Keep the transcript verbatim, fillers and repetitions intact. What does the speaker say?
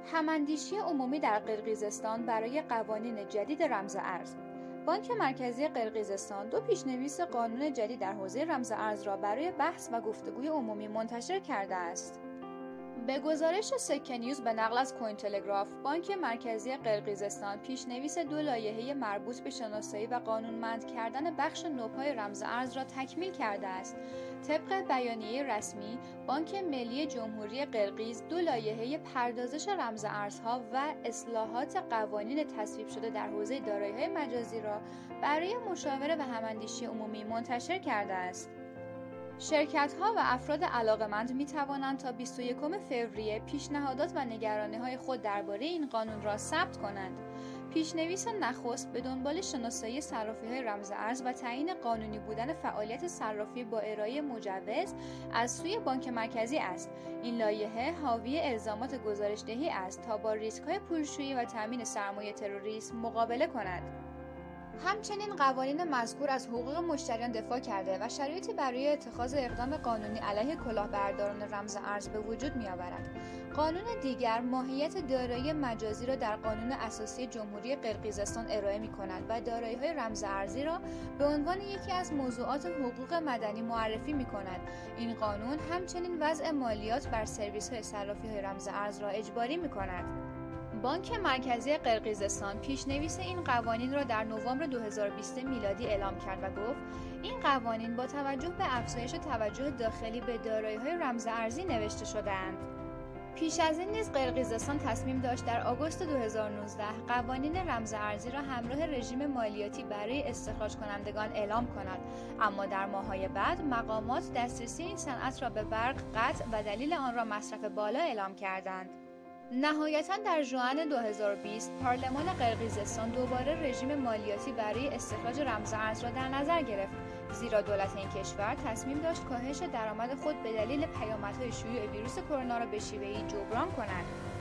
هم‌اندیشی عمومی در قرقیزستان برای قوانین جدید رمز ارز. بانک مرکزی قرقیزستان دو پیشنویس قانون جدید در حوزه رمز ارز را برای بحث و گفتگوی عمومی منتشر کرده است. به گزارش سکه نیوز به نقل از کوین تلگراف، بانک مرکزی قرقیزستان پیشنویس دو لایحه مربوط به شناسایی و قانونمند کردن بخش نوپای رمز ارز را تکمیل کرده است. طبق بیانیه رسمی، بانک ملی جمهوری قرقیز دو لایحه پردازش رمز ارزها و اصلاحات قوانین تصویب شده در حوزه دارایی‌های مجازی را برای مشاوره و هم‌اندیشی عمومی منتشر کرده است. شرکت‌ها و افراد علاقه‌مند می‌توانند تا بیست و یکم فوریه پیشنهادات و نگرانی‌های خود درباره این قانون را ثبت کنند. پیشنویس نخست به دنبال شناسایی صرافی‌های رمز ارز و تعیین قانونی بودن فعالیت صرافی با ارائه مجوز از سوی بانک مرکزی است. این لایحه حاوی الزامات گزارش‌دهی است تا با ریسک‌های پولشویی و تامین سرمایه تروریسم مقابله کند. همچنین قوانین مذکور از حقوق مشتریان دفاع کرده و شرایطی برای اتخاذ اقدام قانونی علیه کلاهبرداران رمز ارز به وجود می‌آورد. قانون دیگر ماهیت دارایی مجازی را در قانون اساسی جمهوری قرقیزستان ارائه می‌کند و دارایی‌های رمز ارزی را به عنوان یکی از موضوعات حقوق مدنی معرفی می‌کند. این قانون همچنین وضع مالیات بر سرویس‌های صرافی‌های رمز ارز را اجباری می‌کند. بانک مرکزی قرقیزستان پیشنویس این قوانین را در نوامبر دو هزار و بیست میلادی اعلام کرد و گفت این قوانین با توجه به افزایش توجه داخلی به دارایی‌های رمز ارزی نوشته شده‌اند. پیش از این نیز قرقیزستان تصمیم داشت در آگوست دو هزار و نوزده قوانین رمز ارزی را همراه رژیم مالیاتی برای استخراج کنندگان اعلام کند، اما در ماه‌های بعد مقامات دسترسی این صنعت را به برق قطع و دلیل آن را مصرف بالا اعلام کردند. نهایتاً در ژوئن دو هزار و بیست پارلمان قرقیزستان دوباره رژیم مالیاتی برای استخراج رمز ارز را در نظر گرفت، زیرا دولت این کشور تصمیم داشت کاهش درآمد خود به دلیل پیامدهای شیوع ویروس کرونا را به شیوه‌ای جبران کند.